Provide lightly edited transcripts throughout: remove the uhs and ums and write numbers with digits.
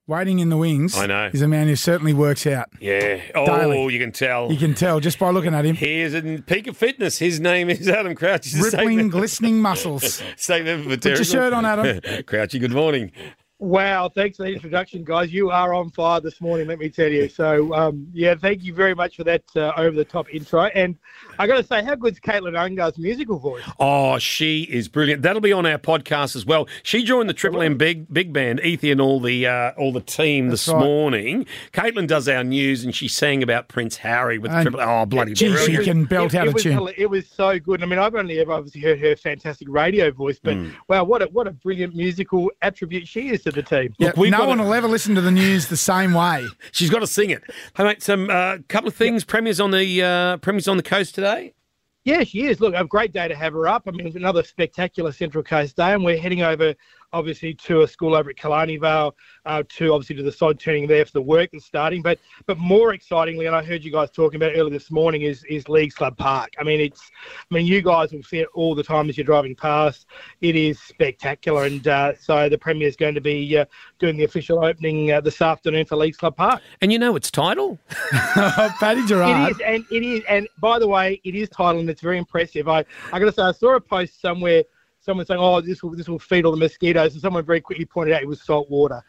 waiting in the wings. I know. Is a man who certainly works out. Yeah. Oh, Daily. you can tell. You can tell just by looking at him. He is in peak of fitness. His name is Adam Crouch. He's a Rippling, statement- glistening muscles. Statement for Put your Terrigal. shirt on, Adam. Crouchy, good morning. Wow, thanks for the introduction, guys. You are on fire this morning, let me tell you. So, thank you very much for that over-the-top intro. And I got to say, how good's Caitlin Ungar's musical voice? Oh, she is brilliant. That'll be on our podcast as well. She joined the Triple M big band, Ethy and all the team this morning. Caitlin does our news, and she sang about Prince Harry with Triple M. Oh, bloody Gee, she brilliant. can belt out a tune. It was so good. I mean, I've only ever obviously heard her fantastic radio voice, but wow, what a brilliant musical attribute she is to the team. Yeah, Look, we've no got one will ever listen to the news the same way. She's got to sing it. Hey, mate, some couple of things. Premiers on the coast today. Yeah, she is. Look, a great day to have her up. I mean, another spectacular Central Coast day, and we're heading over, obviously, to a school over at Killarney Vale, to the side turning there for the work that's starting. But more excitingly, and I heard you guys talking about it earlier this morning, is Leagues Club Park. I mean, you guys will see it all the time as you're driving past. It is spectacular, and so the Premier is going to be doing the official opening this afternoon for Leagues Club Park. And you know its title? Paddy Gerard. It is, and by the way, it is titled, and it's very impressive. I got to say, I saw a post somewhere. Someone saying, "Oh, this will feed all the mosquitoes," and someone very quickly pointed out it was salt water,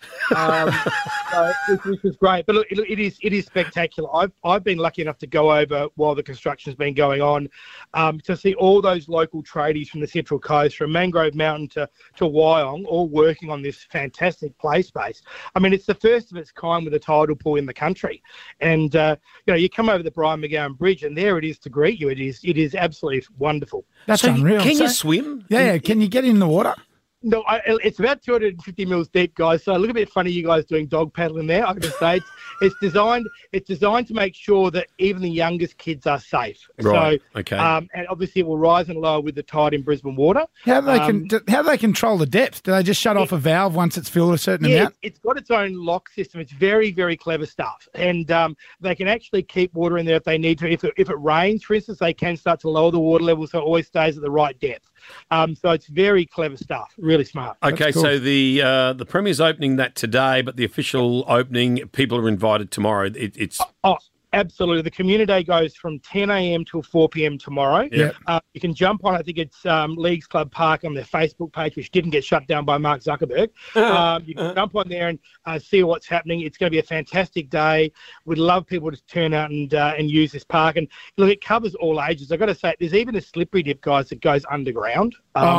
which was great. But look, it is spectacular. I've been lucky enough to go over while the construction's been going on, to see all those local tradies from the Central Coast, from Mangrove Mountain to Wyong, all working on this fantastic play space. I mean, it's the first of its kind with a tidal pool in the country, and you come over the Brian McGowan Bridge, and there it is to greet you. It is absolutely wonderful. That's unreal. Can you swim? Yeah, can you get in the water? No, it's about 250 mils deep, guys. So look a bit funny, you guys doing dog paddling there. I can say it's designed to make sure that even the youngest kids are safe. Right. So, okay. And obviously it will rise and lower with the tide in Brisbane water. How do they control the depth? Do they just shut off a valve once it's filled a certain amount? It's got its own lock system. It's very, very clever stuff, and they can actually keep water in there if they need to. If it rains, for instance, they can start to lower the water level so it always stays at the right depth. So it's very clever stuff. Really smart. Okay, cool. so the Premier's opening that today, but the official opening, people are invited tomorrow. It's Absolutely. The community day goes from 10 a.m. till 4 p.m. tomorrow. Yeah. You can jump on, I think it's Leagues Club Park on their Facebook page, which didn't get shut down by Mark Zuckerberg. You can jump on there and see what's happening. It's going to be a fantastic day. We'd love people to turn out and use this park. And look, it covers all ages. I've got to say, there's even a slippery dip, guys, that goes underground.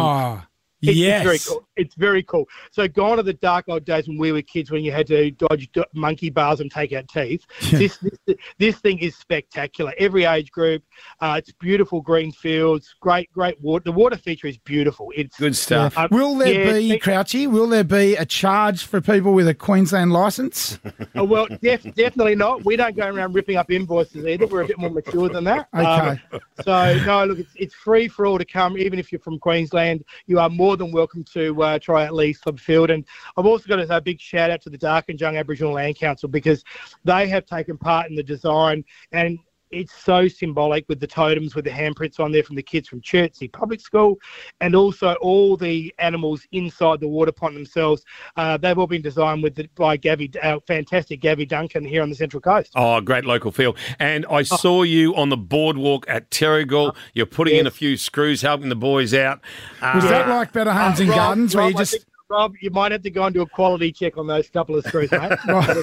Yes. It's very cool. It's very cool. So gone are the dark old days when we were kids, when you had to dodge monkey bars and take out teeth. This thing is spectacular. Every age group. It's beautiful green fields. Great water. The water feature is beautiful. It's good stuff. Will there be, Crouchy, will there be a charge for people with a Queensland licence? Well, definitely not. We don't go around ripping up invoices either. We're a bit more mature than that. Okay. So, no, look, it's free for all to come. Even if you're from Queensland, you are more than welcome to try out Leagues Club Field. And I've also got to say a big shout out to the Darkinjung Aboriginal Land Council, because they have taken part in the design, and it's so symbolic with the totems with the handprints on there from the kids from Chertsey Public School, and also all the animals inside the water pond themselves. They've all been designed by fantastic Gabby Duncan here on the Central Coast. Oh, great local feel. And I saw you on the boardwalk at Terrigal. You're putting in a few screws, helping the boys out. Was that like Better Homes and Gardens, where you just... Rob, you might have to go and do a quality check on those couple of screws, mate.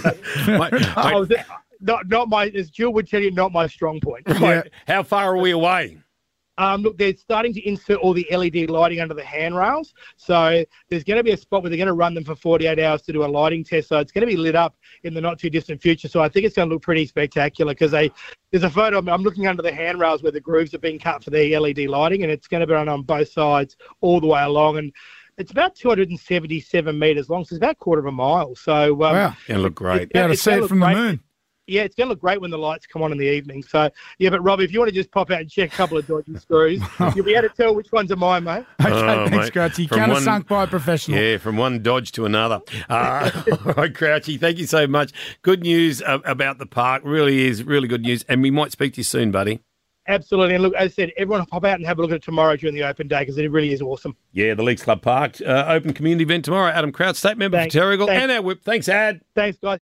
Not my, as Jill would tell you, not my strong point. Right. How far are we away? Look, they're starting to insert all the LED lighting under the handrails. So there's going to be a spot where they're going to run them for 48 hours to do a lighting test. So it's going to be lit up in the not too distant future. So I think it's going to look pretty spectacular, because there's a photo of me. I'm looking under the handrails where the grooves are being cut for the LED lighting, and it's going to be on both sides all the way along. And it's about 277 metres long, so it's about a quarter of a mile. So wow, it'll look great. Be able to see it from the moon. Yeah, it's going to look great when the lights come on in the evening. So, yeah, but Rob, if you want to just pop out and check a couple of dodgy screws, you'll be able to tell which ones are mine, mate. Okay, thanks, Crouchy. Counter sunk by a professional. Yeah, from one dodge to another. All right, Crouchy, thank you so much. Good news about the park. Really is really good news. And we might speak to you soon, buddy. Absolutely. And look, as I said, everyone pop out and have a look at it tomorrow during the open day because it really is awesome. Yeah, the Leagues Club Park open community event tomorrow. Adam Kraut, state member for Terrigal, and our whip. Thanks, Ad. Thanks, guys.